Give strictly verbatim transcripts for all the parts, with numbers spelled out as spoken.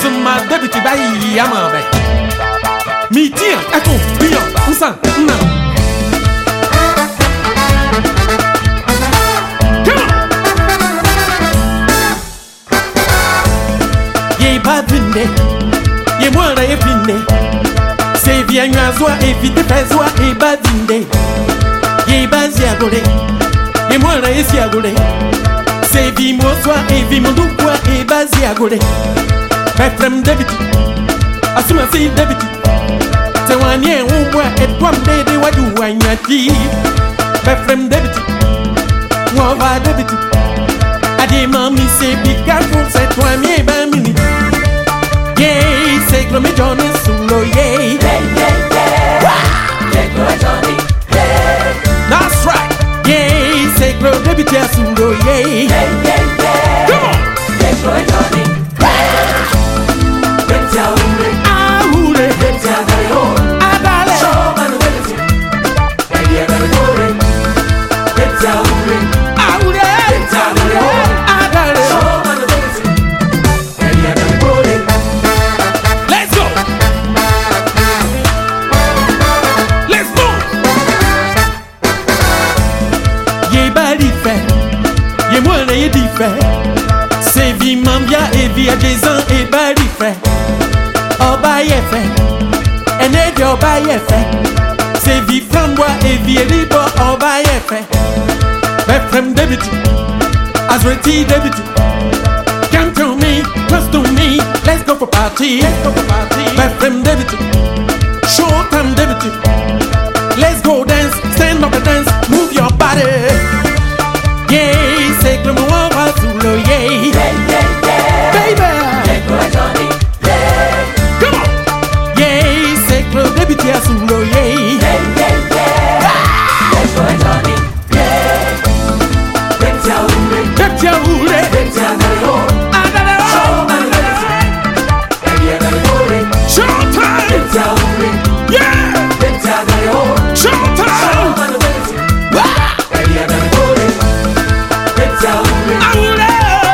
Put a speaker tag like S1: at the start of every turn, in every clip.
S1: ma debiti bayi amabe. Mi tia eto biyo usan na. Ye badinde, ye mwana ye pinde. Se via nyazwa evite pezwa e badinde. Ye bazi agole, ye mwana ye si agole. Se vi mozwa e vi mondukwa e bazi agole. Befrem debiti, asuma si debiti. Te wanye umbwa e twamde waju wanyati. Befrem debiti, mwava debiti. Adi mami se bigafo se twamye bamini. Yay, say glory Johnny Sulo, yay.
S2: Yeah, yeah, yeah. Yeah, glory Johnny, yeah.
S1: That's right. Yay, say glory David Sulo, yay.
S2: Yeah, yeah, yeah.
S1: Come on.
S2: Yeah, glory Johnny, yeah. Let's go,
S1: ah, ure.
S2: let's go, go.
S1: Adale.
S2: Show man the ability. Yeah, gotta go. Let's go,
S1: Ah, ure.
S2: let's go, go.
S1: Adale.
S2: Show man the ability. Yeah, gotta go.
S1: Let's go. Let's go. Ye bali fait. Ye mwana ye di fait. Se vi mambia e vi adjacent e bali fait. Oba ye fait. Ene di oba ye fait. Se vi frambois e vi elibo oba ye fait. Befrem debiti. Azreti debiti. Come to me, close to me. Let's go for party. Let's go for party. Befrem debiti. Showtime debiti. Let's go dance, stand up and dance, move your body. Yay, say glory wa Sulo, yay.
S2: Yeah, yeah, yeah.
S1: Baby.
S2: Yeah, glory Johnny, yeah.
S1: Come on. Yay, say glory David Sulo, yay.
S2: Yeah, yeah, yeah. Yeah, glory Johnny, yeah. Let's go,
S1: Let's go, ure.
S2: let's go.
S1: Adale.
S2: Show man the ability. Yeah, gotta go.
S1: Showtime.
S2: Let's go,
S1: Yeah.
S2: let's go.
S1: Showtime.
S2: Show man the ability.
S1: Ah,
S2: Yeah, gotta go. Let's go,
S1: ure.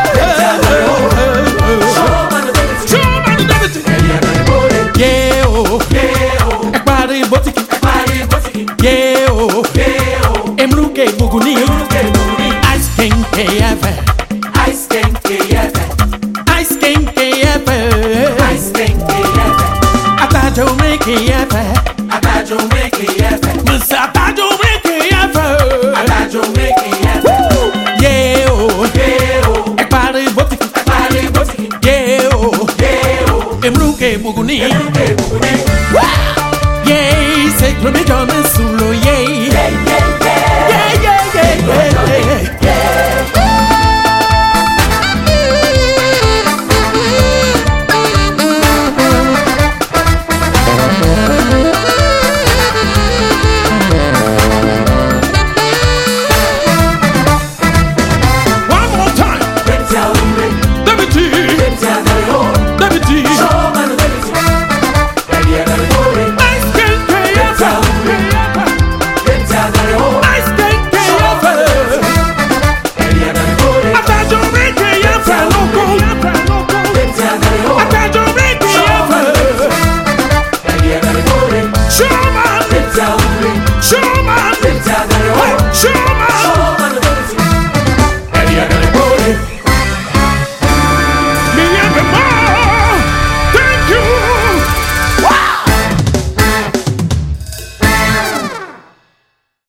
S2: show man the ability.
S1: Showtime David.
S2: Yeah, gotta go.
S1: Yeah, oh.
S2: Yeah, oh,
S1: Ekpari botiki.
S2: everybody, what's it?
S1: Yeah, oh.
S2: Yeah, oh,
S1: Emruke buguni.
S2: okay, booty.
S1: Ice King K F.
S2: Ice King K F.
S1: Ice King K F.
S2: Ice King K F.
S1: Atajo make F.
S2: Abajo make K F.
S1: Musa Atajo make F.
S2: Abajo make K F.
S1: Yeah, oh.
S2: Yeah, oh,
S1: Ekpari botiki.
S2: everybody, what's it?
S1: Yeah, oh.
S2: Yeah, oh,
S1: Emruke buguni.
S2: okay, booty.
S1: Yeah, say glory Johnny Sulo, yeah.